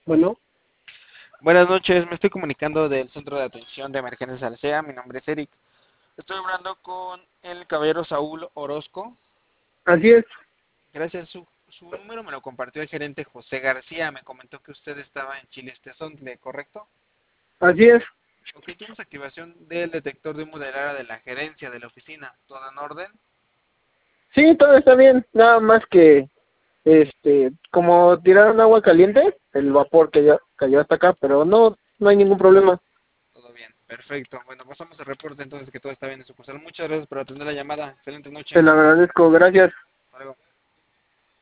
Bueno, Buenas noches, me estoy comunicando del Centro de Atención de Emergencias Alsea. Mi nombre es Eric. Estoy hablando con el caballero Saúl Orozco. así es, Gracias, su número me lo compartió el gerente José García. Me comentó que usted estaba en Chilestezontle, ¿correcto? así es. Ok, tienes activación del detector de humo del área de la gerencia de la oficina. ¿Todo en orden? Sí, todo está bien, nada más que, como tiraron agua caliente, el vapor que ya cayó hasta acá, pero no hay ningún problema. Todo bien, perfecto. Bueno, pasamos el reporte entonces que todo está bien en sucursal. Muchas gracias por atender la llamada. Excelente Te noche. lo agradezco, gracias. Hasta luego.